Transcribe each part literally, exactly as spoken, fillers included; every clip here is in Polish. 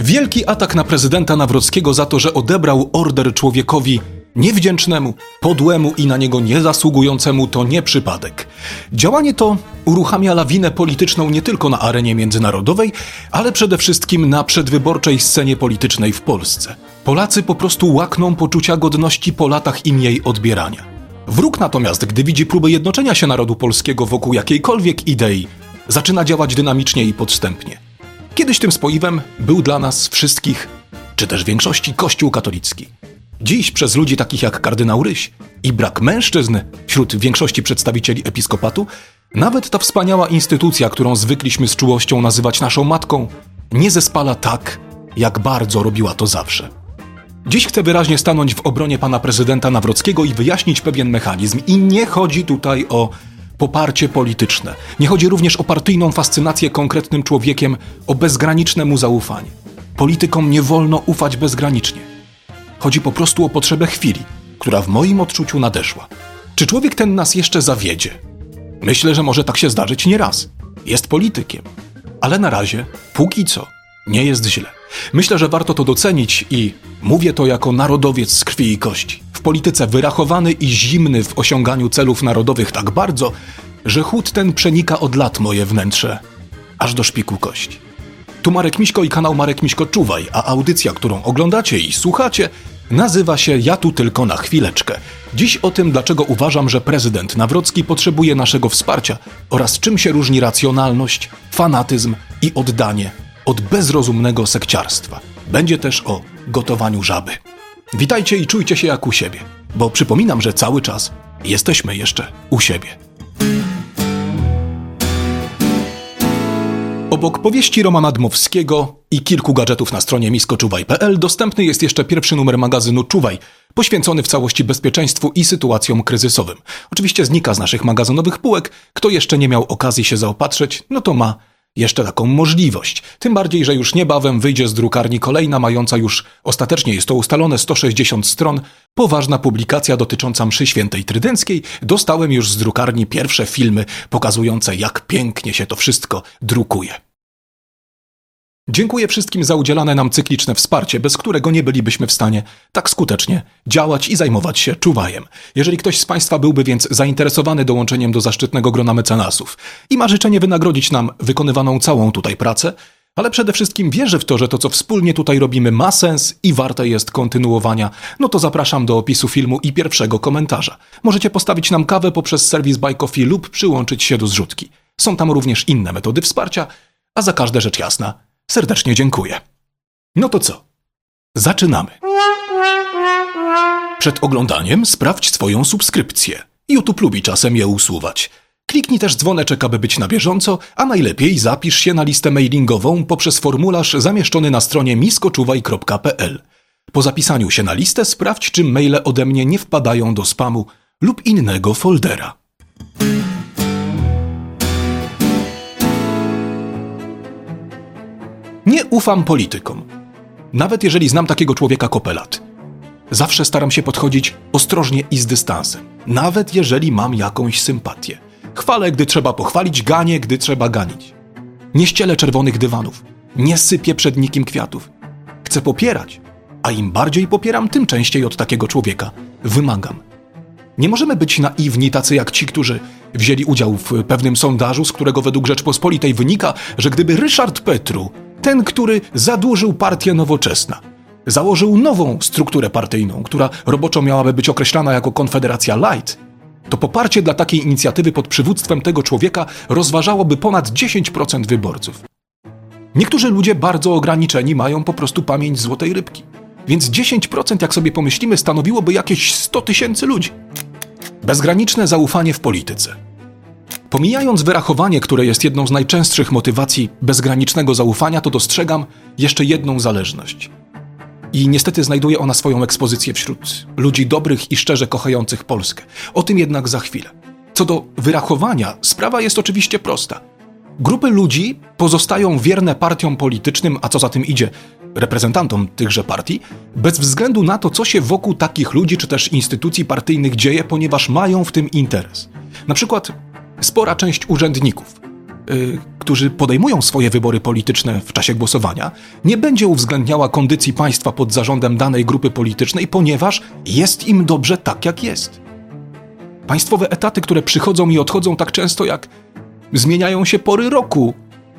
Wielki atak na prezydenta Nawrockiego za to, że odebrał order człowiekowi niewdzięcznemu, podłemu i na niego niezasługującemu to nie przypadek. Działanie to uruchamia lawinę polityczną nie tylko na arenie międzynarodowej, ale przede wszystkim na przedwyborczej scenie politycznej w Polsce. Polacy po prostu łakną poczucia godności po latach im jej odbierania. Wróg natomiast, gdy widzi próby jednoczenia się narodu polskiego wokół jakiejkolwiek idei, zaczyna działać dynamicznie i podstępnie. Kiedyś tym spoiwem był dla nas wszystkich, czy też większości, Kościół katolicki. Dziś przez ludzi takich jak kardynał Ryś i brak mężczyzn wśród większości przedstawicieli episkopatu, nawet ta wspaniała instytucja, którą zwykliśmy z czułością nazywać naszą matką, nie zespala tak, jak bardzo robiła to zawsze. Dziś chcę wyraźnie stanąć w obronie pana prezydenta Nawrockiego i wyjaśnić pewien mechanizm. I nie chodzi tutaj o poparcie polityczne. Nie chodzi również o partyjną fascynację konkretnym człowiekiem, o bezgraniczne mu zaufanie. Politykom nie wolno ufać bezgranicznie. Chodzi po prostu o potrzebę chwili, która w moim odczuciu nadeszła. Czy człowiek ten nas jeszcze zawiedzie? Myślę, że może tak się zdarzyć nieraz. Jest politykiem. Ale na razie, póki co, nie jest źle. Myślę, że warto to docenić i mówię to jako narodowiec z krwi i kości. W polityce wyrachowany i zimny w osiąganiu celów narodowych tak bardzo, że chłód ten przenika od lat moje wnętrze, aż do szpiku kości. Tu Marek Miśko i kanał Marek Miśko Czuwaj, a audycja, którą oglądacie i słuchacie, nazywa się Ja tu tylko na chwileczkę. Dziś o tym, dlaczego uważam, że prezydent Nawrocki potrzebuje naszego wsparcia oraz czym się różni racjonalność, fanatyzm i oddanie od bezrozumnego sekciarstwa. Będzie też o gotowaniu żaby. Witajcie i czujcie się jak u siebie, bo przypominam, że cały czas jesteśmy jeszcze u siebie. Obok powieści Romana Dmowskiego i kilku gadżetów na stronie misko czuwaj kropka p l dostępny jest jeszcze pierwszy numer magazynu Czuwaj, poświęcony w całości bezpieczeństwu i sytuacjom kryzysowym. Oczywiście znika z naszych magazynowych półek. Kto jeszcze nie miał okazji się zaopatrzyć, no to ma jeszcze taką możliwość. Tym bardziej, że już niebawem wyjdzie z drukarni kolejna, mająca już, ostatecznie jest to ustalone, sto sześćdziesiąt stron, poważna publikacja dotycząca mszy świętej trydenckiej. Dostałem już z drukarni pierwsze filmy pokazujące, jak pięknie się to wszystko drukuje. Dziękuję wszystkim za udzielane nam cykliczne wsparcie, bez którego nie bylibyśmy w stanie tak skutecznie działać i zajmować się czuwajem. Jeżeli ktoś z Państwa byłby więc zainteresowany dołączeniem do zaszczytnego grona mecenasów i ma życzenie wynagrodzić nam wykonywaną całą tutaj pracę, ale przede wszystkim wierzy w to, że to, co wspólnie tutaj robimy, ma sens i warte jest kontynuowania, no to zapraszam do opisu filmu i pierwszego komentarza. Możecie postawić nam kawę poprzez serwis Buy Coffee lub przyłączyć się do zrzutki. Są tam również inne metody wsparcia, a za każde rzecz jasna serdecznie dziękuję. No to co? Zaczynamy. Przed oglądaniem sprawdź swoją subskrypcję. YouTube lubi czasem je usuwać. Kliknij też dzwoneczek, aby być na bieżąco, a najlepiej zapisz się na listę mailingową poprzez formularz zamieszczony na stronie misko czuwaj kropka p l. Po zapisaniu się na listę sprawdź, czy maile ode mnie nie wpadają do spamu lub innego foldera. Nie ufam politykom. Nawet jeżeli znam takiego człowieka kopę lat. Zawsze staram się podchodzić ostrożnie i z dystansem. Nawet jeżeli mam jakąś sympatię. Chwalę, gdy trzeba pochwalić, ganię, gdy trzeba ganić. Nie ścielę czerwonych dywanów. Nie sypię przed nikim kwiatów. Chcę popierać, a im bardziej popieram, tym częściej od takiego człowieka wymagam. Nie możemy być naiwni tacy jak ci, którzy wzięli udział w pewnym sondażu, z którego według Rzeczpospolitej wynika, że gdyby Ryszard Petru, ten, który zadłużył partię Nowoczesna, założył nową strukturę partyjną, która roboczo miałaby być określana jako Konfederacja Light, to poparcie dla takiej inicjatywy pod przywództwem tego człowieka rozważałoby ponad dziesięć procent wyborców. Niektórzy ludzie bardzo ograniczeni mają po prostu pamięć złotej rybki. Więc dziesięć procent, jak sobie pomyślimy, stanowiłoby jakieś sto tysięcy ludzi. Bezgraniczne zaufanie w polityce. Pomijając wyrachowanie, które jest jedną z najczęstszych motywacji bezgranicznego zaufania, to dostrzegam jeszcze jedną zależność. I niestety znajduje ona swoją ekspozycję wśród ludzi dobrych i szczerze kochających Polskę. O tym jednak za chwilę. Co do wyrachowania, sprawa jest oczywiście prosta. Grupy ludzi pozostają wierne partiom politycznym, a co za tym idzie, reprezentantom tychże partii, bez względu na to, co się wokół takich ludzi czy też instytucji partyjnych dzieje, ponieważ mają w tym interes. Na przykład spora część urzędników y, którzy podejmują swoje wybory polityczne w czasie głosowania, nie będzie uwzględniała kondycji państwa pod zarządem danej grupy politycznej, ponieważ jest im dobrze tak, jak jest. Państwowe etaty, które przychodzą i odchodzą tak często, jak zmieniają się pory roku,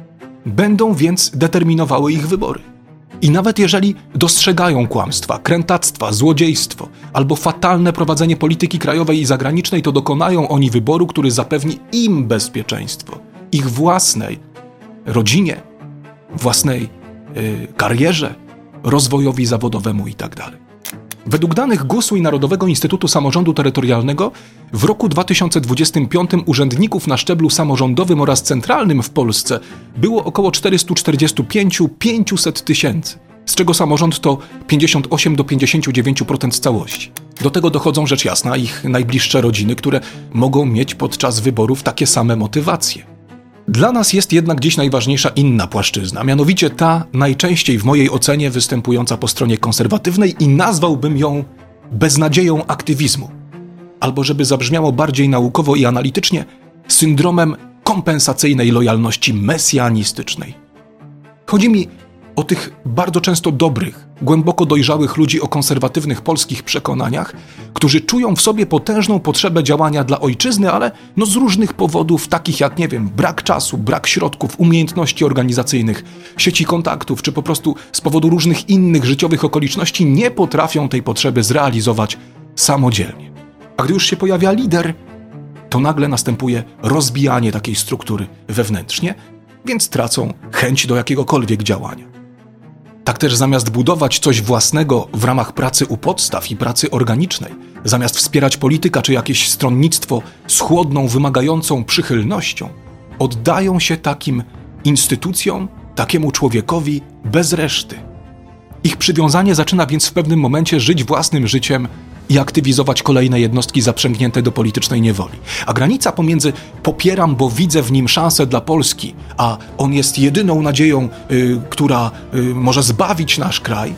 będą więc determinowały ich wybory. I nawet jeżeli dostrzegają kłamstwa, krętactwa, złodziejstwo albo fatalne prowadzenie polityki krajowej i zagranicznej, to dokonają oni wyboru, który zapewni im bezpieczeństwo, ich własnej rodzinie, własnej yy, karierze, rozwojowi zawodowemu itd. Według danych GUS-u i Narodowego Instytutu Samorządu Terytorialnego w roku dwa tysiące dwudziestym piątym urzędników na szczeblu samorządowym oraz centralnym w Polsce było około czterysta czterdzieści pięć tysięcy pięćset tysięcy, z czego samorząd to pięćdziesiąt osiem do pięćdziesięciu dziewięciu procent z całości. Do tego dochodzą rzecz jasna ich najbliższe rodziny, które mogą mieć podczas wyborów takie same motywacje. Dla nas jest jednak dziś najważniejsza inna płaszczyzna, mianowicie ta najczęściej w mojej ocenie występująca po stronie konserwatywnej i nazwałbym ją beznadzieją aktywizmu. Albo żeby zabrzmiało bardziej naukowo i analitycznie, syndromem kompensacyjnej lojalności mesjanistycznej. Chodzi mi o tych bardzo często dobrych, głęboko dojrzałych ludzi o konserwatywnych polskich przekonaniach, którzy czują w sobie potężną potrzebę działania dla ojczyzny, ale no z różnych powodów, takich jak, nie wiem, brak czasu, brak środków, umiejętności organizacyjnych, sieci kontaktów, czy po prostu z powodu różnych innych życiowych okoliczności nie potrafią tej potrzeby zrealizować samodzielnie. A gdy już się pojawia lider, to nagle następuje rozbijanie takiej struktury wewnętrznie, więc tracą chęć do jakiegokolwiek działania. Tak też zamiast budować coś własnego w ramach pracy u podstaw i pracy organicznej, zamiast wspierać polityka czy jakieś stronnictwo z chłodną, wymagającą przychylnością, oddają się takim instytucjom, takiemu człowiekowi bez reszty. Ich przywiązanie zaczyna więc w pewnym momencie żyć własnym życiem i aktywizować kolejne jednostki zaprzęgnięte do politycznej niewoli. A granica pomiędzy popieram, bo widzę w nim szansę dla Polski, a on jest jedyną nadzieją, yy, która yy, może zbawić nasz kraj,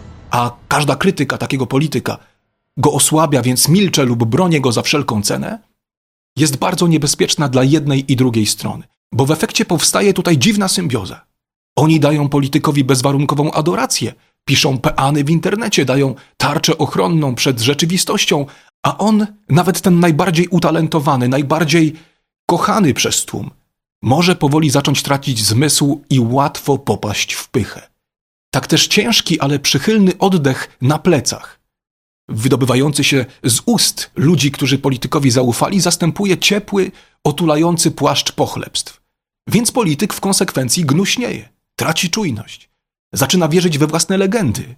a każda krytyka takiego polityka go osłabia, więc milczę lub bronię go za wszelką cenę, jest bardzo niebezpieczna dla jednej i drugiej strony. Bo w efekcie powstaje tutaj dziwna symbioza. Oni dają politykowi bezwarunkową adorację, piszą peany w internecie, dają tarczę ochronną przed rzeczywistością, a on, nawet ten najbardziej utalentowany, najbardziej kochany przez tłum, może powoli zacząć tracić zmysł i łatwo popaść w pychę. Tak też ciężki, ale przychylny oddech na plecach, wydobywający się z ust ludzi, którzy politykowi zaufali, zastępuje ciepły, otulający płaszcz pochlebstw. Więc polityk w konsekwencji gnuśnieje, traci czujność. Zaczyna wierzyć we własne legendy.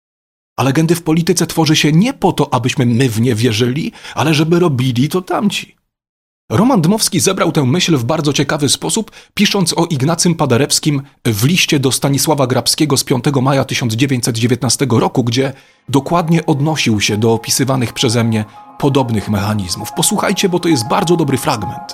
A legendy w polityce tworzy się nie po to, abyśmy my w nie wierzyli, ale żeby robili to tamci. Roman Dmowski zebrał tę myśl w bardzo ciekawy sposób, pisząc o Ignacym Paderewskim w liście do Stanisława Grabskiego z piątego maja tysiąc dziewięćset dziewiętnastego roku, gdzie dokładnie odnosił się do opisywanych przeze mnie podobnych mechanizmów. Posłuchajcie, bo to jest bardzo dobry fragment.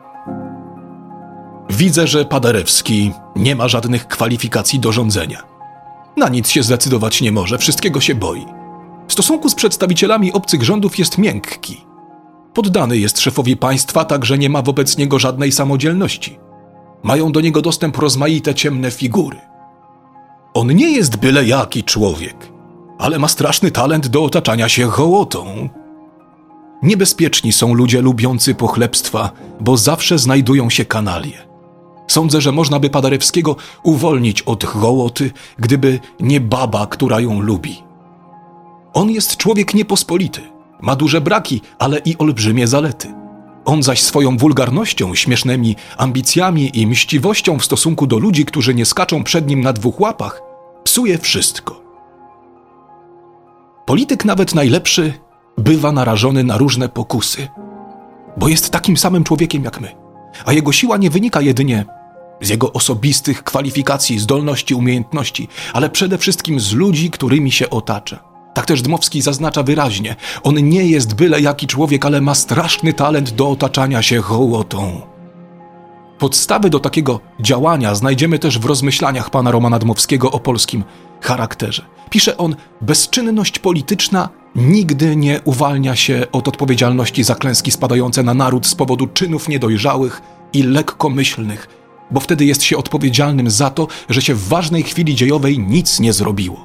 Widzę, że Paderewski nie ma żadnych kwalifikacji do rządzenia. Na nic się zdecydować nie może, wszystkiego się boi. W stosunku z przedstawicielami obcych rządów jest miękki. Poddany jest szefowi państwa, także nie ma wobec niego żadnej samodzielności. Mają do niego dostęp rozmaite ciemne figury. On nie jest byle jaki człowiek, ale ma straszny talent do otaczania się hołotą. Niebezpieczni są ludzie lubiący pochlebstwa, bo zawsze znajdują się kanalie. Sądzę, że można by Paderewskiego uwolnić od hołoty, gdyby nie baba, która ją lubi. On jest człowiek niepospolity, ma duże braki, ale i olbrzymie zalety. On zaś swoją wulgarnością, śmiesznymi ambicjami i mściwością w stosunku do ludzi, którzy nie skaczą przed nim na dwóch łapach, psuje wszystko. Polityk nawet najlepszy bywa narażony na różne pokusy, bo jest takim samym człowiekiem jak my, a jego siła nie wynika jedynie z jego osobistych kwalifikacji, zdolności, umiejętności, ale przede wszystkim z ludzi, którymi się otacza. Tak też Dmowski zaznacza wyraźnie, on nie jest byle jaki człowiek, ale ma straszny talent do otaczania się hołotą. Podstawy do takiego działania znajdziemy też w rozmyślaniach pana Romana Dmowskiego o polskim charakterze. Pisze on, bezczynność polityczna nigdy nie uwalnia się od odpowiedzialności za klęski spadające na naród z powodu czynów niedojrzałych i lekkomyślnych bo wtedy jest się odpowiedzialnym za to, że się w ważnej chwili dziejowej nic nie zrobiło.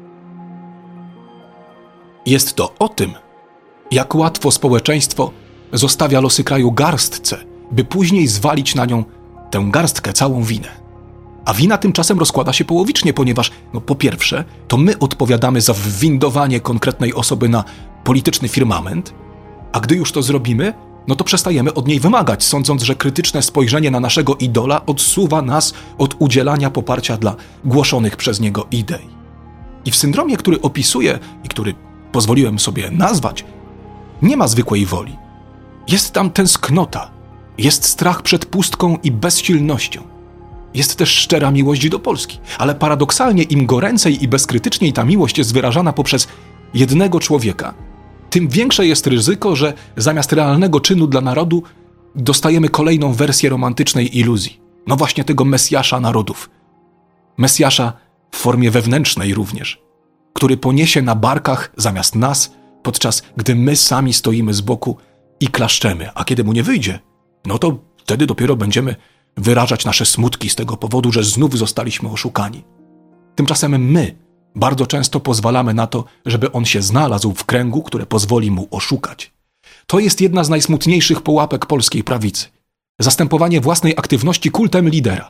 Jest to o tym, jak łatwo społeczeństwo zostawia losy kraju garstce, by później zwalić na nią tę garstkę całą winę. A wina tymczasem rozkłada się połowicznie, ponieważ no, po pierwsze, to my odpowiadamy za wwindowanie konkretnej osoby na polityczny firmament, a gdy już to zrobimy, no to przestajemy od niej wymagać, sądząc, że krytyczne spojrzenie na naszego idola odsuwa nas od udzielania poparcia dla głoszonych przez niego idei. I w syndromie, który opisuję i który pozwoliłem sobie nazwać, nie ma zwykłej woli. Jest tam tęsknota, jest strach przed pustką i bezsilnością. Jest też szczera miłość do Polski, ale paradoksalnie im goręcej i bezkrytyczniej ta miłość jest wyrażana poprzez jednego człowieka, tym większe jest ryzyko, że zamiast realnego czynu dla narodu dostajemy kolejną wersję romantycznej iluzji. No właśnie tego Mesjasza narodów. Mesjasza w formie wewnętrznej również, który poniesie na barkach zamiast nas, podczas gdy my sami stoimy z boku i klaszczemy, a kiedy mu nie wyjdzie, no to wtedy dopiero będziemy wyrażać nasze smutki z tego powodu, że znów zostaliśmy oszukani. Tymczasem my bardzo często pozwalamy na to, żeby on się znalazł w kręgu, które pozwoli mu oszukać. To jest jedna z najsmutniejszych pułapek polskiej prawicy. Zastępowanie własnej aktywności kultem lidera.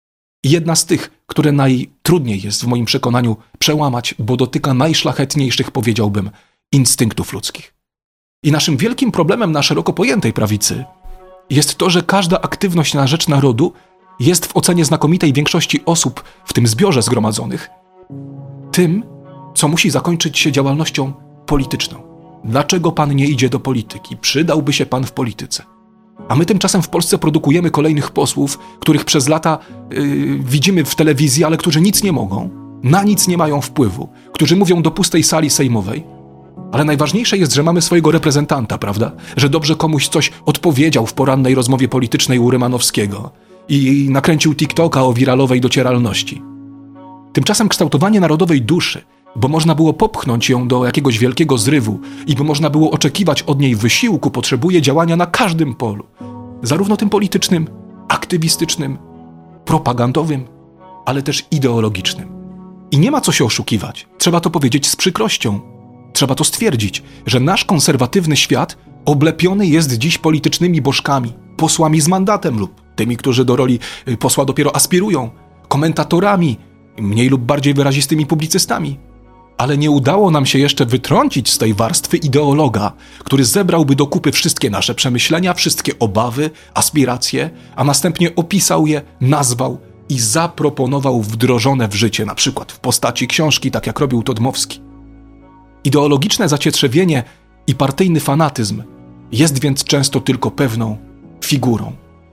I jedna z tych, które najtrudniej jest w moim przekonaniu przełamać, bo dotyka najszlachetniejszych, powiedziałbym, instynktów ludzkich. I naszym wielkim problemem na szeroko pojętej prawicy jest to, że każda aktywność na rzecz narodu jest w ocenie znakomitej większości osób w tym zbiorze zgromadzonych tym, co musi zakończyć się działalnością polityczną. Dlaczego pan nie idzie do polityki? Przydałby się pan w polityce. A my tymczasem w Polsce produkujemy kolejnych posłów, których przez lata yy, widzimy w telewizji, ale którzy nic nie mogą, na nic nie mają wpływu, którzy mówią do pustej sali sejmowej. Ale najważniejsze jest, że mamy swojego reprezentanta, prawda? Że dobrze komuś coś odpowiedział w porannej rozmowie politycznej u Rymanowskiego i nakręcił TikToka o wiralowej docieralności. Tymczasem kształtowanie narodowej duszy, bo można było popchnąć ją do jakiegoś wielkiego zrywu i bo można było oczekiwać od niej wysiłku, potrzebuje działania na każdym polu. Zarówno tym politycznym, aktywistycznym, propagandowym, ale też ideologicznym. I nie ma co się oszukiwać. Trzeba to powiedzieć z przykrością. Trzeba to stwierdzić, że nasz konserwatywny świat oblepiony jest dziś politycznymi bożkami, posłami z mandatem lub tymi, którzy do roli posła dopiero aspirują, komentatorami, mniej lub bardziej wyrazistymi publicystami. Ale nie udało nam się jeszcze wytrącić z tej warstwy ideologa, który zebrałby do kupy wszystkie nasze przemyślenia, wszystkie obawy, aspiracje, a następnie opisał je, nazwał i zaproponował wdrożone w życie, na przykład w postaci książki, tak jak robił to Dmowski. Ideologiczne zacietrzewienie i partyjny fanatyzm jest więc często tylko pewną figurą.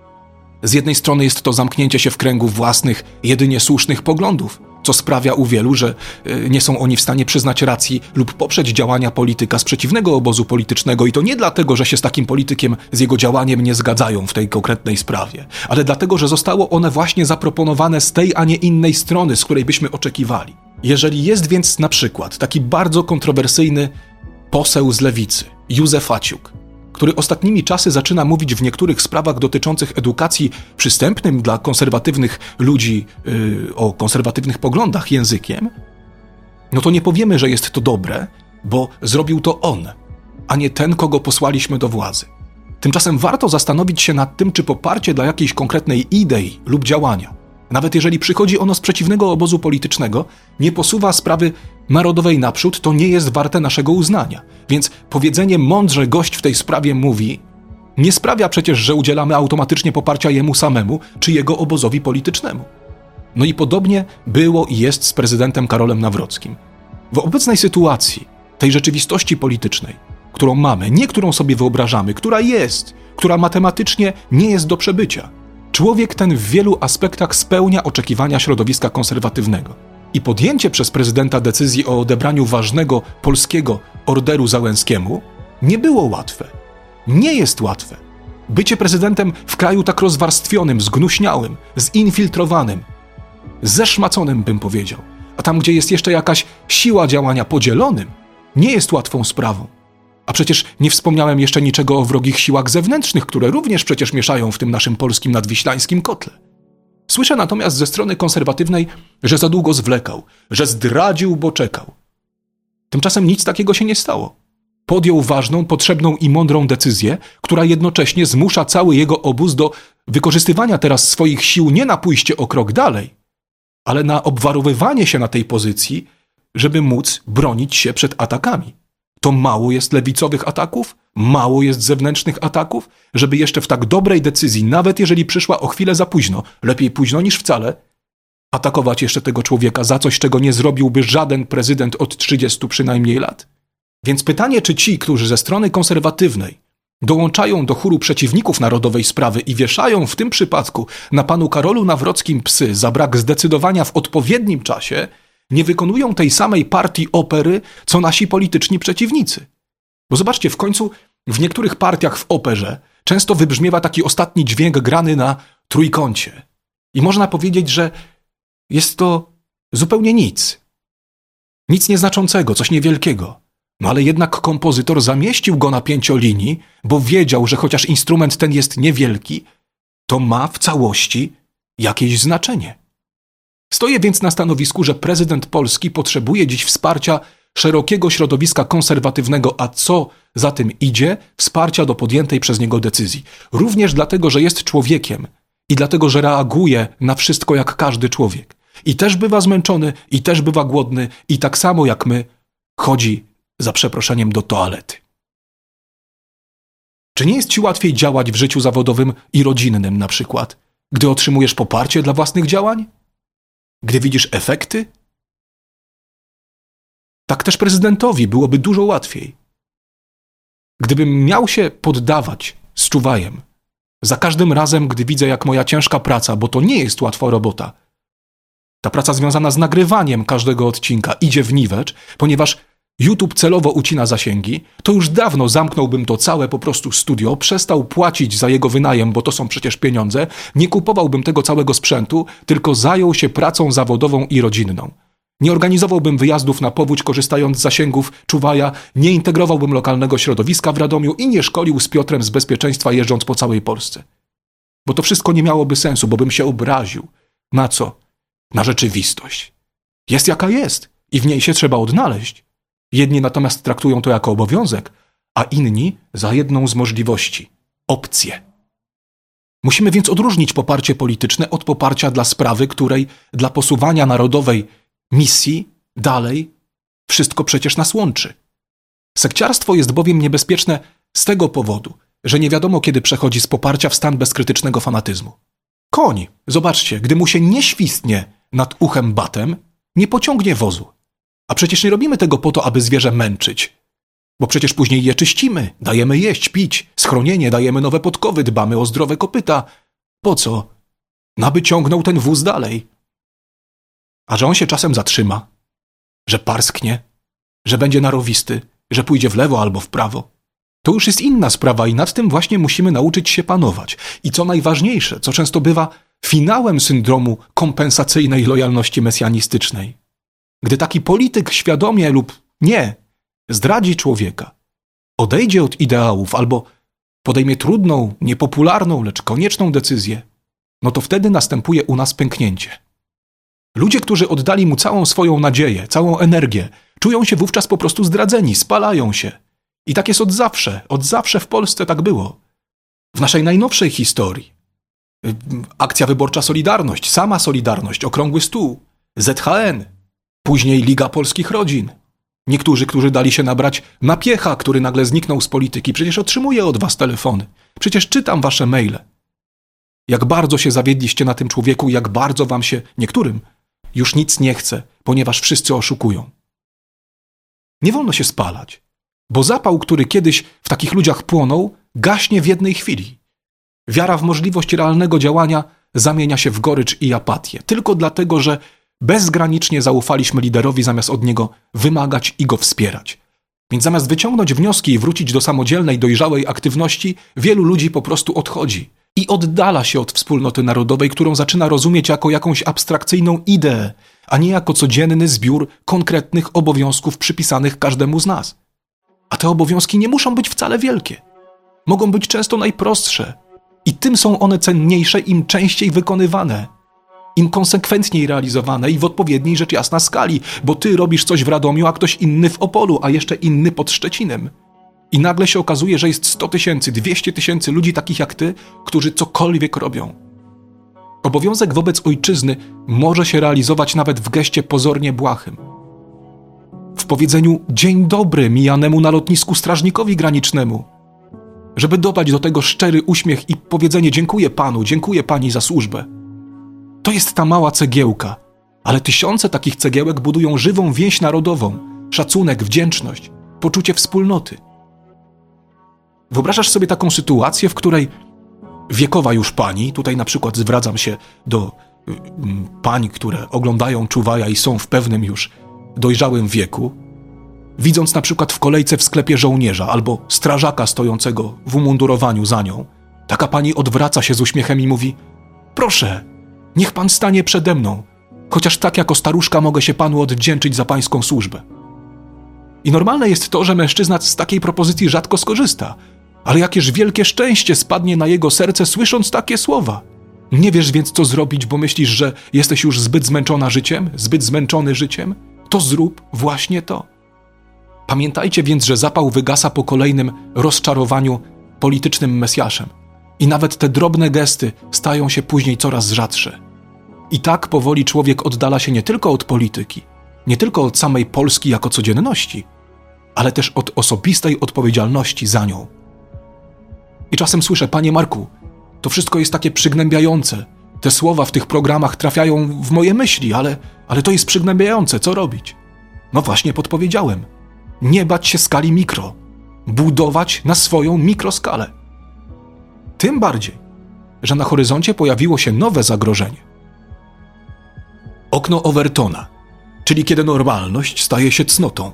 Z jednej strony jest to zamknięcie się w kręgu własnych, jedynie słusznych poglądów, co sprawia u wielu, że nie są oni w stanie przyznać racji lub poprzeć działania polityka z przeciwnego obozu politycznego i to nie dlatego, że się z takim politykiem, z jego działaniem nie zgadzają w tej konkretnej sprawie, ale dlatego, że zostało one właśnie zaproponowane z tej, a nie innej strony, z której byśmy oczekiwali. Jeżeli jest więc na przykład taki bardzo kontrowersyjny poseł z lewicy, Józef Aciuk, który ostatnimi czasy zaczyna mówić w niektórych sprawach dotyczących edukacji przystępnym dla konserwatywnych ludzi yy, o konserwatywnych poglądach językiem, no to nie powiemy, że jest to dobre, bo zrobił to on, a nie ten, kogo posłaliśmy do władzy. Tymczasem warto zastanowić się nad tym, czy poparcie dla jakiejś konkretnej idei lub działania, nawet jeżeli przychodzi ono z przeciwnego obozu politycznego, nie posuwa sprawy narodowej naprzód, to nie jest warte naszego uznania. Więc powiedzenie mądrze gość w tej sprawie mówi nie sprawia przecież, że udzielamy automatycznie poparcia jemu samemu czy jego obozowi politycznemu. No i podobnie było i jest z prezydentem Karolem Nawrockim. W obecnej sytuacji, tej rzeczywistości politycznej, którą mamy, nie którą sobie wyobrażamy, która jest, która matematycznie nie jest do przebycia, człowiek ten w wielu aspektach spełnia oczekiwania środowiska konserwatywnego. I podjęcie przez prezydenta decyzji o odebraniu ważnego polskiego orderu Załęskiemu nie było łatwe. Nie jest łatwe. Bycie prezydentem w kraju tak rozwarstwionym, zgnuśniałym, zinfiltrowanym, zeszmaconym bym powiedział, a tam, gdzie jest jeszcze jakaś siła działania podzielonym, nie jest łatwą sprawą. A przecież nie wspomniałem jeszcze niczego o wrogich siłach zewnętrznych, które również przecież mieszają w tym naszym polskim nadwiślańskim kotle. Słyszę natomiast ze strony konserwatywnej, że za długo zwlekał, że zdradził, bo czekał. Tymczasem nic takiego się nie stało. Podjął ważną, potrzebną i mądrą decyzję, która jednocześnie zmusza cały jego obóz do wykorzystywania teraz swoich sił nie na pójście o krok dalej, ale na obwarowywanie się na tej pozycji, żeby móc bronić się przed atakami. To mało jest lewicowych ataków, mało jest zewnętrznych ataków, żeby jeszcze w tak dobrej decyzji, nawet jeżeli przyszła o chwilę za późno, lepiej późno niż wcale, atakować jeszcze tego człowieka za coś, czego nie zrobiłby żaden prezydent od trzydziestu przynajmniej lat. Więc pytanie, czy ci, którzy ze strony konserwatywnej dołączają do chóru przeciwników narodowej sprawy i wieszają w tym przypadku na panu Karolu Nawrockim psy za brak zdecydowania w odpowiednim czasie, nie wykonują tej samej partii opery, co nasi polityczni przeciwnicy. Bo zobaczcie, w końcu w niektórych partiach w operze często wybrzmiewa taki ostatni dźwięk grany na trójkącie. I można powiedzieć, że jest to zupełnie nic. Nic nieznaczącego, coś niewielkiego. No ale jednak kompozytor zamieścił go na pięciolinii, bo wiedział, że chociaż instrument ten jest niewielki, to ma w całości jakieś znaczenie. Stoję więc na stanowisku, że prezydent Polski potrzebuje dziś wsparcia szerokiego środowiska konserwatywnego, a co za tym idzie, wsparcia do podjętej przez niego decyzji. Również dlatego, że jest człowiekiem i dlatego, że reaguje na wszystko jak każdy człowiek. I też bywa zmęczony, i też bywa głodny, i tak samo jak my chodzi za przeproszeniem do toalety. Czy nie jest ci łatwiej działać w życiu zawodowym i rodzinnym na przykład, gdy otrzymujesz poparcie dla własnych działań? Gdy widzisz efekty? Tak też prezydentowi byłoby dużo łatwiej. Gdybym miał się poddawać z czuwajem za każdym razem, gdy widzę, jak moja ciężka praca, bo to nie jest łatwa robota, ta praca związana z nagrywaniem każdego odcinka idzie w niwecz, ponieważ YouTube celowo ucina zasięgi, to już dawno zamknąłbym to całe po prostu studio, przestał płacić za jego wynajem, bo to są przecież pieniądze, nie kupowałbym tego całego sprzętu, tylko zajął się pracą zawodową i rodzinną. Nie organizowałbym wyjazdów na powódź, korzystając z zasięgów czuwaja, nie integrowałbym lokalnego środowiska w Radomiu i nie szkolił z Piotrem z bezpieczeństwa, jeżdżąc po całej Polsce. Bo to wszystko nie miałoby sensu, bo bym się obraził. Na co? Na rzeczywistość. Jest jaka jest i w niej się trzeba odnaleźć. Jedni natomiast traktują to jako obowiązek, a inni za jedną z możliwości – opcję. Musimy więc odróżnić poparcie polityczne od poparcia dla sprawy, której dla posuwania narodowej misji dalej wszystko przecież nas łączy. Sekciarstwo jest bowiem niebezpieczne z tego powodu, że nie wiadomo kiedy przechodzi z poparcia w stan bezkrytycznego fanatyzmu. Koń, zobaczcie, gdy mu się nie świstnie nad uchem batem, nie pociągnie wozu. A przecież nie robimy tego po to, aby zwierzę męczyć. Bo przecież później je czyścimy, dajemy jeść, pić, schronienie, dajemy nowe podkowy, dbamy o zdrowe kopyta. Po co? Naby ciągnął ten wóz dalej. A że on się czasem zatrzyma, że parsknie, że będzie narowisty, że pójdzie w lewo albo w prawo, to już jest inna sprawa i nad tym właśnie musimy nauczyć się panować. I co najważniejsze, co często bywa finałem syndromu kompensacyjnej lojalności mesjanistycznej. Gdy taki polityk świadomie lub nie zdradzi człowieka, odejdzie od ideałów albo podejmie trudną, niepopularną, lecz konieczną decyzję, no to wtedy następuje u nas pęknięcie. Ludzie, którzy oddali mu całą swoją nadzieję, całą energię, czują się wówczas po prostu zdradzeni, spalają się. I tak jest od zawsze, od zawsze w Polsce tak było. W naszej najnowszej historii. Akcja wyborcza Solidarność, sama Solidarność, Okrągły Stół, Z H N, później Liga Polskich Rodzin. Niektórzy, którzy dali się nabrać na Piecha, który nagle zniknął z polityki. Przecież otrzymuję od was telefony. Przecież czytam wasze maile. Jak bardzo się zawiedliście na tym człowieku, jak bardzo wam się, niektórym, już nic nie chce, ponieważ wszyscy oszukują. Nie wolno się spalać, bo zapał, który kiedyś w takich ludziach płonął, gaśnie w jednej chwili. Wiara w możliwość realnego działania zamienia się w gorycz i apatię. Tylko dlatego, że bezgranicznie zaufaliśmy liderowi, zamiast od niego wymagać i go wspierać. Więc zamiast wyciągnąć wnioski i wrócić do samodzielnej, dojrzałej aktywności, wielu ludzi po prostu odchodzi i oddala się od wspólnoty narodowej, którą zaczyna rozumieć jako jakąś abstrakcyjną ideę, a nie jako codzienny zbiór konkretnych obowiązków przypisanych każdemu z nas. A te obowiązki nie muszą być wcale wielkie. Mogą być często najprostsze i tym są one cenniejsze, im częściej wykonywane. inkonsekwentniej realizowane i w odpowiedniej rzecz jasna skali, bo ty robisz coś w Radomiu, a ktoś inny w Opolu, a jeszcze inny pod Szczecinem. I nagle się okazuje, że jest sto tysięcy, dwieście tysięcy ludzi takich jak ty, którzy cokolwiek robią. Obowiązek wobec ojczyzny może się realizować nawet w geście pozornie błahym. W powiedzeniu dzień dobry mijanemu na lotnisku strażnikowi granicznemu, żeby dodać do tego szczery uśmiech i powiedzenie dziękuję panu, dziękuję pani za służbę. To jest ta mała cegiełka, ale tysiące takich cegiełek budują żywą więź narodową, szacunek, wdzięczność, poczucie wspólnoty. Wyobrażasz sobie taką sytuację, w której wiekowa już pani, tutaj na przykład zwracam się do y, y, pań, które oglądają Czuwaja i są w pewnym już dojrzałym wieku, widząc na przykład w kolejce w sklepie żołnierza albo strażaka stojącego w umundurowaniu za nią, taka pani odwraca się z uśmiechem i mówi: proszę, niech pan stanie przede mną, chociaż tak jako staruszka mogę się panu odwdzięczyć za pańską służbę. I normalne jest to, że mężczyzna z takiej propozycji rzadko skorzysta, ale jakież wielkie szczęście spadnie na jego serce, słysząc takie słowa. Nie wiesz więc, co zrobić, bo myślisz, że jesteś już zbyt zmęczona życiem, zbyt zmęczony życiem? To zrób właśnie to. Pamiętajcie więc, że zapał wygasa po kolejnym rozczarowaniu politycznym Mesjaszem. I nawet te drobne gesty stają się później coraz rzadsze. I tak powoli człowiek oddala się nie tylko od polityki, nie tylko od samej Polski jako codzienności, ale też od osobistej odpowiedzialności za nią. I czasem słyszę: panie Marku, to wszystko jest takie przygnębiające. Te słowa w tych programach trafiają w moje myśli, ale, ale to jest przygnębiające. Co robić? No właśnie podpowiedziałem. Nie bać się skali mikro. Budować na swoją mikroskalę. Tym bardziej, że na horyzoncie pojawiło się nowe zagrożenie. Okno Overtona, czyli kiedy normalność staje się cnotą.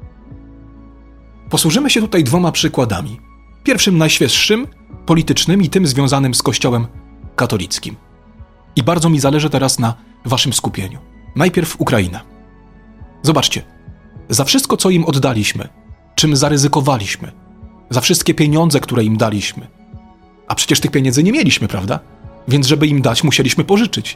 Posłużymy się tutaj dwoma przykładami. Pierwszym najświeższym, politycznym i tym związanym z Kościołem katolickim. I bardzo mi zależy teraz na waszym skupieniu. Najpierw Ukraina. Zobaczcie, za wszystko, co im oddaliśmy, czym zaryzykowaliśmy, za wszystkie pieniądze, które im daliśmy, a przecież tych pieniędzy nie mieliśmy, prawda? Więc żeby im dać, musieliśmy pożyczyć.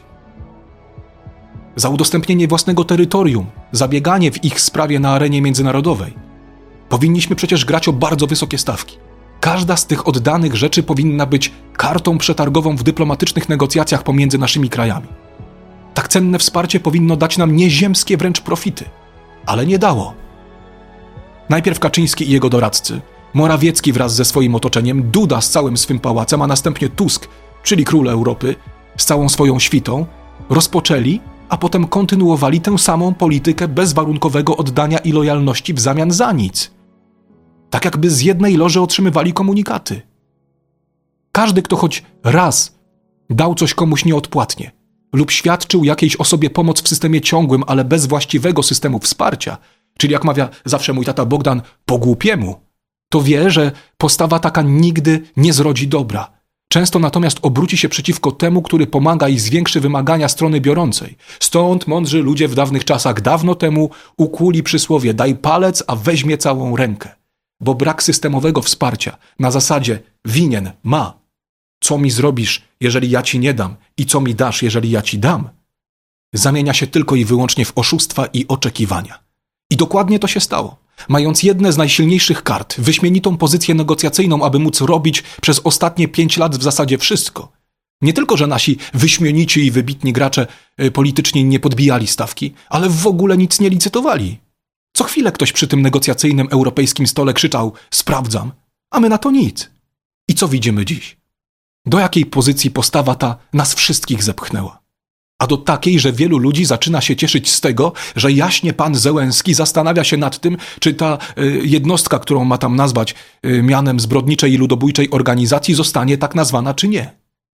Za udostępnienie własnego terytorium, zabieganie w ich sprawie na arenie międzynarodowej. Powinniśmy przecież grać o bardzo wysokie stawki. Każda z tych oddanych rzeczy powinna być kartą przetargową w dyplomatycznych negocjacjach pomiędzy naszymi krajami. Tak cenne wsparcie powinno dać nam nieziemskie wręcz profity. Ale nie dało. Najpierw Kaczyński i jego doradcy, Morawiecki wraz ze swoim otoczeniem, Duda z całym swym pałacem, a następnie Tusk, czyli król Europy, z całą swoją świtą, rozpoczęli, a potem kontynuowali tę samą politykę bezwarunkowego oddania i lojalności w zamian za nic. Tak jakby z jednej loży otrzymywali komunikaty. Każdy, kto choć raz dał coś komuś nieodpłatnie lub świadczył jakiejś osobie pomoc w systemie ciągłym, ale bez właściwego systemu wsparcia, czyli jak mawia zawsze mój tata Bogdan, po głupiemu, to wie, że postawa taka nigdy nie zrodzi dobra. Często natomiast obróci się przeciwko temu, który pomaga i zwiększy wymagania strony biorącej. Stąd mądrzy ludzie w dawnych czasach dawno temu ukuli przysłowie: daj palec, a weźmie całą rękę. Bo brak systemowego wsparcia na zasadzie winien, ma, co mi zrobisz, jeżeli ja ci nie dam i co mi dasz, jeżeli ja ci dam, zamienia się tylko i wyłącznie w oszustwa i oczekiwania. I dokładnie to się stało. Mając jedne z najsilniejszych kart, wyśmienitą pozycję negocjacyjną, aby móc robić przez ostatnie pięć lat w zasadzie wszystko. Nie tylko, że nasi wyśmienici i wybitni gracze polityczni nie podbijali stawki, ale w ogóle nic nie licytowali. Co chwilę ktoś przy tym negocjacyjnym europejskim stole krzyczał: sprawdzam, a my na to nic. I co widzimy dziś? Do jakiej pozycji postawa ta nas wszystkich zepchnęła? A do takiej, że wielu ludzi zaczyna się cieszyć z tego, że jaśnie pan Zełenski zastanawia się nad tym, czy ta y, jednostka, którą ma tam nazwać y, mianem zbrodniczej i ludobójczej organizacji, zostanie tak nazwana, czy nie.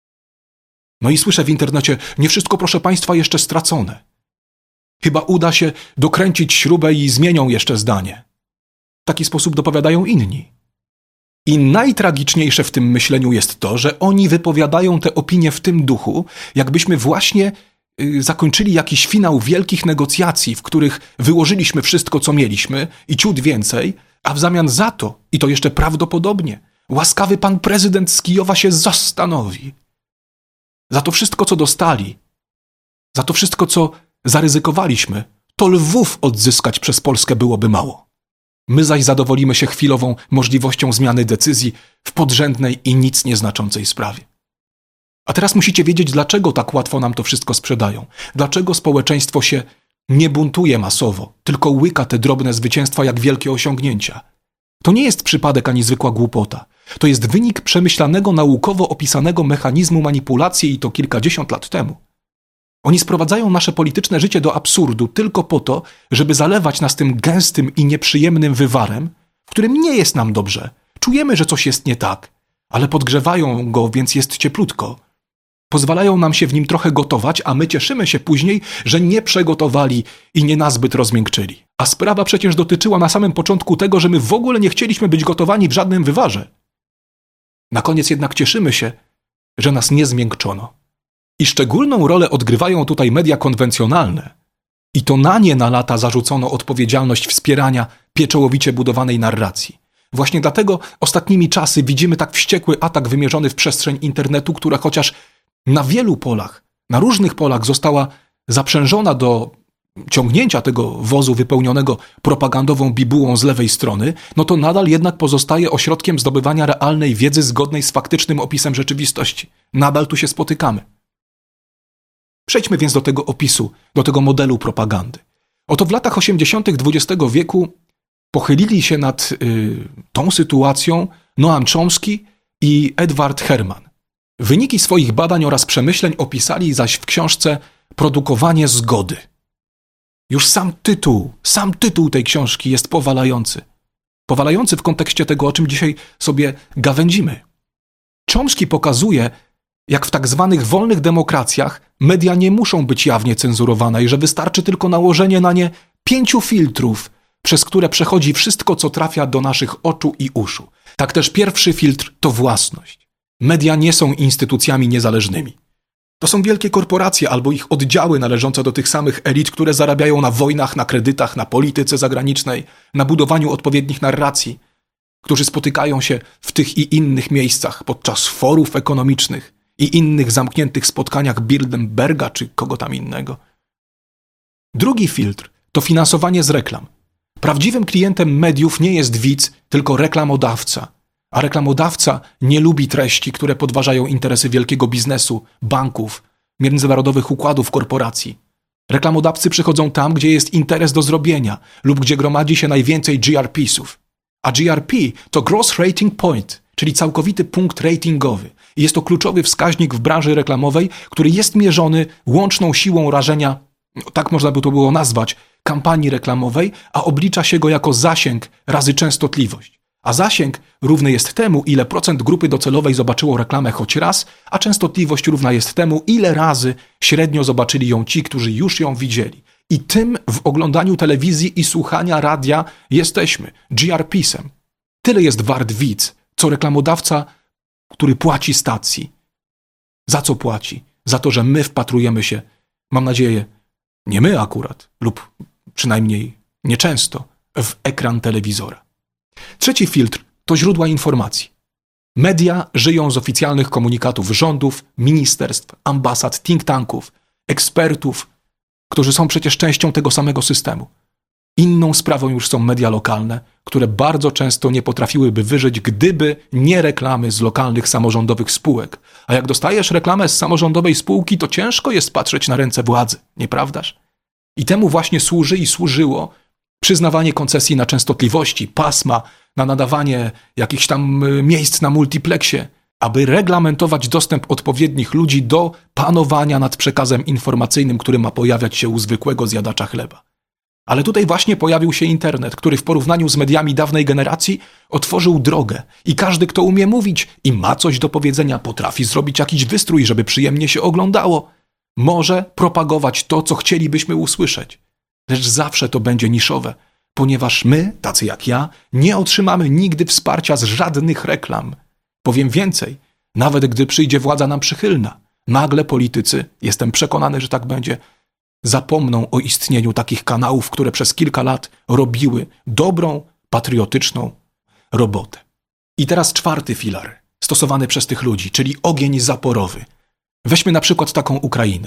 No i słyszę w internecie: nie wszystko, proszę państwa, jeszcze stracone. Chyba uda się dokręcić śrubę i zmienią jeszcze zdanie. W taki sposób dopowiadają inni. I najtragiczniejsze w tym myśleniu jest to, że oni wypowiadają te opinie w tym duchu, jakbyśmy właśnie y, zakończyli jakiś finał wielkich negocjacji, w których wyłożyliśmy wszystko, co mieliśmy i ciut więcej, a w zamian za to, i to jeszcze prawdopodobnie, łaskawy pan prezydent z Kijowa się zastanowi. Za to wszystko, co dostali, Za to wszystko, co zaryzykowaliśmy, to lwów odzyskać przez Polskę byłoby mało. My zaś zadowolimy się chwilową możliwością zmiany decyzji w podrzędnej i nic nieznaczącej sprawie. A teraz musicie wiedzieć, dlaczego tak łatwo nam to wszystko sprzedają. Dlaczego społeczeństwo się nie buntuje masowo, tylko łyka te drobne zwycięstwa jak wielkie osiągnięcia. To nie jest przypadek ani zwykła głupota. To jest wynik przemyślanego, naukowo opisanego mechanizmu manipulacji i to kilkadziesiąt lat temu. Oni sprowadzają nasze polityczne życie do absurdu tylko po to, żeby zalewać nas tym gęstym i nieprzyjemnym wywarem, w którym nie jest nam dobrze. Czujemy, że coś jest nie tak, ale podgrzewają go, więc jest cieplutko. Pozwalają nam się w nim trochę gotować, a my cieszymy się później, że nie przegotowali i nie nazbyt rozmiękczyli. A sprawa przecież dotyczyła na samym początku tego, że my w ogóle nie chcieliśmy być gotowani w żadnym wywarze. Na koniec jednak cieszymy się, że nas nie zmiękczono. I szczególną rolę odgrywają tutaj media konwencjonalne. I to na nie na lata zarzucono odpowiedzialność wspierania pieczołowicie budowanej narracji. Właśnie dlatego ostatnimi czasy widzimy tak wściekły atak wymierzony w przestrzeń internetu, która chociaż na wielu polach, na różnych polach została zaprzężona do ciągnięcia tego wozu wypełnionego propagandową bibułą z lewej strony, no to nadal jednak pozostaje ośrodkiem zdobywania realnej wiedzy zgodnej z faktycznym opisem rzeczywistości. Nadal tu się spotykamy. Przejdźmy więc do tego opisu, do tego modelu propagandy. Oto w latach osiemdziesiątych dwudziestego wieku pochylili się nad y, tą sytuacją Noam Chomsky i Edward Herman. Wyniki swoich badań oraz przemyśleń opisali zaś w książce Produkowanie zgody. Już sam tytuł, sam tytuł tej książki jest powalający. Powalający w kontekście tego, o czym dzisiaj sobie gawędzimy. Chomsky pokazuje, jak w tak zwanych wolnych demokracjach media nie muszą być jawnie cenzurowane i że wystarczy tylko nałożenie na nie pięciu filtrów, przez które przechodzi wszystko, co trafia do naszych oczu i uszu. Tak też pierwszy filtr to własność. Media nie są instytucjami niezależnymi. To są wielkie korporacje albo ich oddziały należące do tych samych elit, które zarabiają na wojnach, na kredytach, na polityce zagranicznej, na budowaniu odpowiednich narracji, którzy spotykają się w tych i innych miejscach podczas forów ekonomicznych i innych zamkniętych spotkaniach Bilderberga czy kogo tam innego. Drugi filtr to finansowanie z reklam. Prawdziwym klientem mediów nie jest widz, tylko reklamodawca. A reklamodawca nie lubi treści, które podważają interesy wielkiego biznesu, banków, międzynarodowych układów korporacji. Reklamodawcy przychodzą tam, gdzie jest interes do zrobienia lub gdzie gromadzi się najwięcej G R P-sów. A G R P to Gross Rating Point, czyli całkowity punkt ratingowy. I jest to kluczowy wskaźnik w branży reklamowej, który jest mierzony łączną siłą rażenia, tak można by to było nazwać, kampanii reklamowej, a oblicza się go jako zasięg razy częstotliwość. A zasięg równy jest temu, ile procent grupy docelowej zobaczyło reklamę choć raz, a częstotliwość równa jest temu, ile razy średnio zobaczyli ją ci, którzy już ją widzieli. I tym w oglądaniu telewizji i słuchania radia jesteśmy, G R P-sem. Tyle jest wart widz, co reklamodawca, który płaci stacji. Za co płaci? Za to, że my wpatrujemy się, mam nadzieję, nie my akurat, lub przynajmniej nieczęsto, w ekran telewizora. Trzeci filtr to źródła informacji. Media żyją z oficjalnych komunikatów rządów, ministerstw, ambasad, think tanków, ekspertów, którzy są przecież częścią tego samego systemu. Inną sprawą już są media lokalne, które bardzo często nie potrafiłyby wyżyć, gdyby nie reklamy z lokalnych samorządowych spółek. A jak dostajesz reklamę z samorządowej spółki, to ciężko jest patrzeć na ręce władzy, nieprawdaż? I temu właśnie służy i służyło przyznawanie koncesji na częstotliwości, pasma, na nadawanie jakichś tam miejsc na multiplexie, aby reglamentować dostęp odpowiednich ludzi do panowania nad przekazem informacyjnym, który ma pojawiać się u zwykłego zjadacza chleba. Ale tutaj właśnie pojawił się internet, który w porównaniu z mediami dawnej generacji otworzył drogę i każdy, kto umie mówić i ma coś do powiedzenia, potrafi zrobić jakiś wystrój, żeby przyjemnie się oglądało, może propagować to, co chcielibyśmy usłyszeć. Lecz zawsze to będzie niszowe, ponieważ my, tacy jak ja, nie otrzymamy nigdy wsparcia z żadnych reklam. Powiem więcej, nawet gdy przyjdzie władza nam przychylna, nagle politycy, jestem przekonany, że tak będzie, zapomną o istnieniu takich kanałów, które przez kilka lat robiły dobrą, patriotyczną robotę. I teraz czwarty filar, stosowany przez tych ludzi, czyli ogień zaporowy. Weźmy na przykład taką Ukrainę.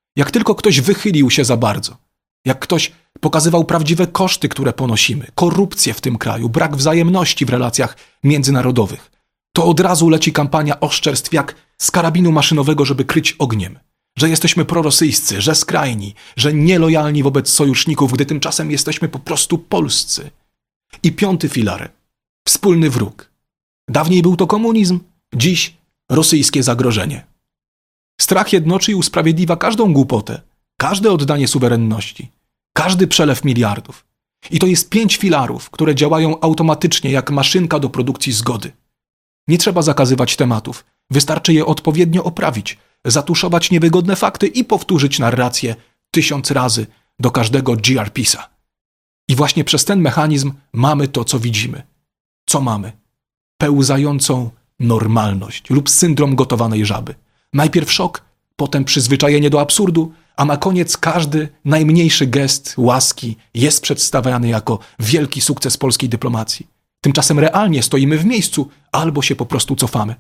Jak tylko ktoś wychylił się za bardzo, jak ktoś pokazywał prawdziwe koszty, które ponosimy, korupcję w tym kraju, brak wzajemności w relacjach międzynarodowych, to od razu leci kampania oszczerstw jak z karabinu maszynowego, żeby kryć ogniem. Że jesteśmy prorosyjscy, że skrajni, że nielojalni wobec sojuszników, gdy tymczasem jesteśmy po prostu polscy. I piąty filar. Wspólny wróg. Dawniej był to komunizm, dziś rosyjskie zagrożenie. Strach jednoczy i usprawiedliwia każdą głupotę, każde oddanie suwerenności, każdy przelew miliardów. I to jest pięć filarów, które działają automatycznie jak maszynka do produkcji zgody. Nie trzeba zakazywać tematów, wystarczy je odpowiednio oprawić, zatuszować niewygodne fakty i powtórzyć narrację tysiąc razy do każdego G R P S a. I właśnie przez ten mechanizm mamy to, co widzimy. Co mamy? Pełzającą normalność lub syndrom gotowanej żaby. Najpierw szok, potem przyzwyczajenie do absurdu, a na koniec każdy najmniejszy gest łaski jest przedstawiany jako wielki sukces polskiej dyplomacji. Tymczasem realnie stoimy w miejscu albo się po prostu cofamy.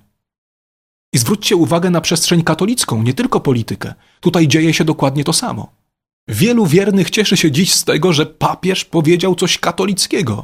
I zwróćcie uwagę na przestrzeń katolicką, nie tylko politykę. Tutaj dzieje się dokładnie to samo. Wielu wiernych cieszy się dziś z tego, że papież powiedział coś katolickiego.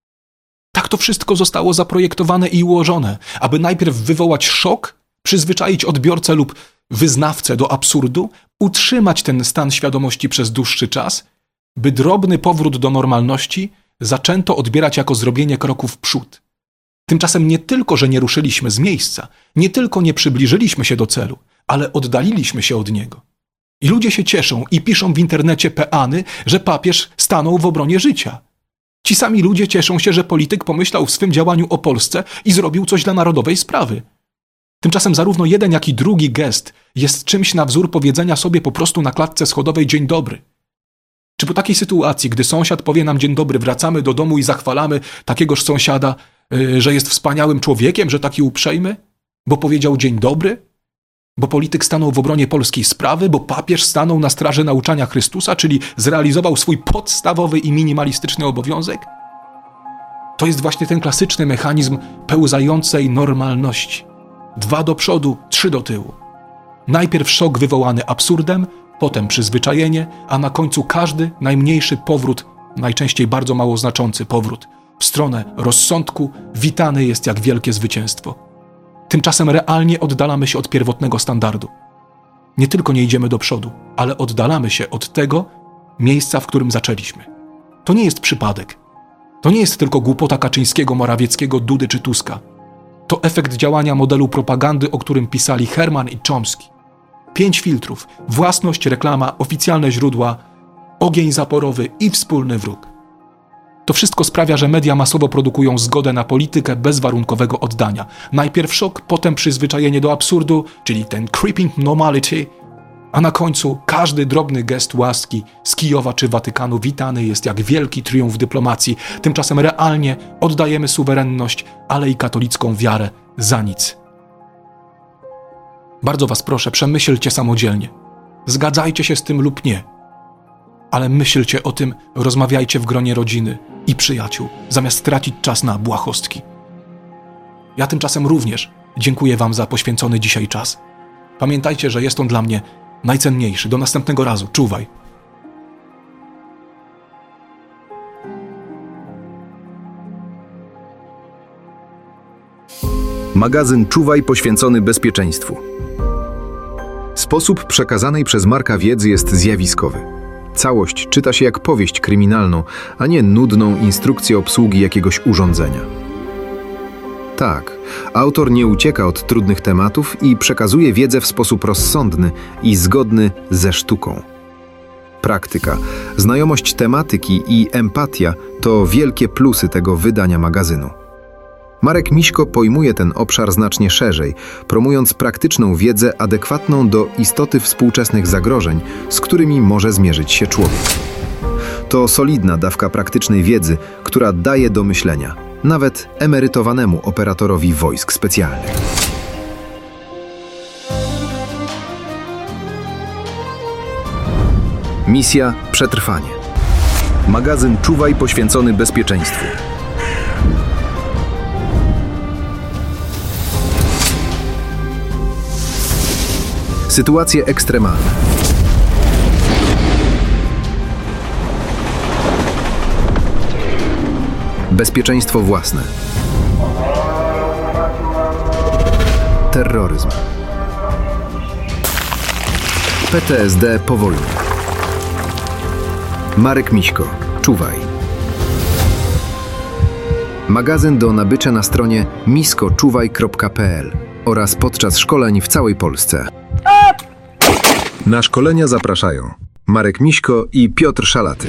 Tak to wszystko zostało zaprojektowane i ułożone, aby najpierw wywołać szok, przyzwyczaić odbiorcę lub wyznawcę do absurdu, utrzymać ten stan świadomości przez dłuższy czas, by drobny powrót do normalności zaczęto odbierać jako zrobienie kroku w przód. Tymczasem nie tylko, że nie ruszyliśmy z miejsca, nie tylko nie przybliżyliśmy się do celu, ale oddaliliśmy się od niego. I ludzie się cieszą i piszą w internecie peany, że papież stanął w obronie życia. Ci sami ludzie cieszą się, że polityk pomyślał w swym działaniu o Polsce i zrobił coś dla narodowej sprawy. Tymczasem zarówno jeden, jak i drugi gest jest czymś na wzór powiedzenia sobie po prostu na klatce schodowej dzień dobry. Czy po takiej sytuacji, gdy sąsiad powie nam dzień dobry, wracamy do domu i zachwalamy takiegoż sąsiada, yy, że jest wspaniałym człowiekiem, że taki uprzejmy? Bo powiedział dzień dobry? Bo polityk stanął w obronie polskiej sprawy? Bo papież stanął na straży nauczania Chrystusa, czyli zrealizował swój podstawowy i minimalistyczny obowiązek? To jest właśnie ten klasyczny mechanizm pełzającej normalności. Dwa do przodu, trzy do tyłu. Najpierw szok wywołany absurdem, potem przyzwyczajenie, a na końcu każdy najmniejszy powrót, najczęściej bardzo mało znaczący powrót, w stronę rozsądku witany jest jak wielkie zwycięstwo. Tymczasem realnie oddalamy się od pierwotnego standardu. Nie tylko nie idziemy do przodu, ale oddalamy się od tego miejsca, w którym zaczęliśmy. To nie jest przypadek. To nie jest tylko głupota Kaczyńskiego, Morawieckiego, Dudy czy Tuska. To efekt działania modelu propagandy, o którym pisali Herman i Chomsky. Pięć filtrów, własność, reklama, oficjalne źródła, ogień zaporowy i wspólny wróg. To wszystko sprawia, że media masowo produkują zgodę na politykę bezwarunkowego oddania. Najpierw szok, potem przyzwyczajenie do absurdu, czyli ten creeping normality, a na końcu każdy drobny gest łaski z Kijowa czy Watykanu witany jest jak wielki triumf dyplomacji. Tymczasem realnie oddajemy suwerenność, ale i katolicką wiarę za nic. Bardzo was proszę, przemyślcie samodzielnie. Zgadzajcie się z tym lub nie. Ale myślcie o tym, rozmawiajcie w gronie rodziny i przyjaciół, zamiast tracić czas na błahostki. Ja tymczasem również dziękuję wam za poświęcony dzisiaj czas. Pamiętajcie, że jest on dla mnie najcenniejszy. Do następnego razu. Czuwaj. Magazyn Czuwaj poświęcony bezpieczeństwu. Sposób przekazanej przez Marka wiedzy jest zjawiskowy. Całość czyta się jak powieść kryminalną, a nie nudną instrukcję obsługi jakiegoś urządzenia. Tak, autor nie ucieka od trudnych tematów i przekazuje wiedzę w sposób rozsądny i zgodny ze sztuką. Praktyka, znajomość tematyki i empatia to wielkie plusy tego wydania magazynu. Marek Miśko pojmuje ten obszar znacznie szerzej, promując praktyczną wiedzę adekwatną do istoty współczesnych zagrożeń, z którymi może zmierzyć się człowiek. To solidna dawka praktycznej wiedzy, która daje do myślenia, nawet emerytowanemu operatorowi wojsk specjalnych. Misja Przetrwanie. Magazyn Czuwaj poświęcony bezpieczeństwu. Sytuacje ekstremalne. Bezpieczeństwo własne. Terroryzm. P T S D po wojnie. Marek Miśko. Czuwaj. Magazyn do nabycia na stronie misko czuwaj kropka p l oraz podczas szkoleń w całej Polsce. Na szkolenia zapraszają Marek Miśko i Piotr Szalaty.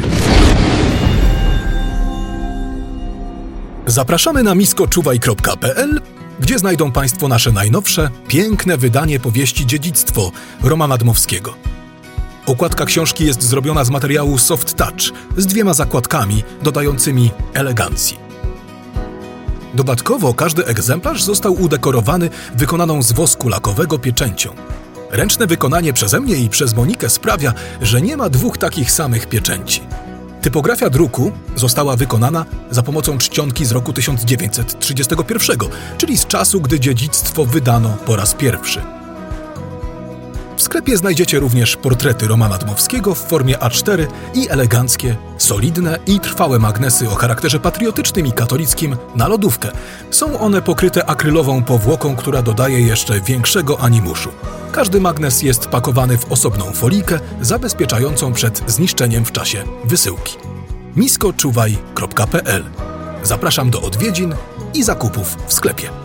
Zapraszamy na misko czuwaj kropka p l, gdzie znajdą Państwo nasze najnowsze, piękne wydanie powieści Dziedzictwo Romana Dmowskiego. Okładka książki jest zrobiona z materiału Soft Touch z dwiema zakładkami dodającymi elegancji. Dodatkowo każdy egzemplarz został udekorowany wykonaną z wosku lakowego pieczęcią. Ręczne wykonanie przeze mnie i przez Monikę sprawia, że nie ma dwóch takich samych pieczęci. Typografia druku została wykonana za pomocą czcionki z roku tysiąc dziewięćset trzydziestego pierwszego, czyli z czasu, gdy Dziedzictwo wydano po raz pierwszy. W sklepie znajdziecie również portrety Romana Dmowskiego w formie A cztery i eleganckie, solidne i trwałe magnesy o charakterze patriotycznym i katolickim na lodówkę. Są one pokryte akrylową powłoką, która dodaje jeszcze większego animuszu. Każdy magnes jest pakowany w osobną folijkę zabezpieczającą przed zniszczeniem w czasie wysyłki. misko czuwaj kropka p l. Zapraszam do odwiedzin i zakupów w sklepie.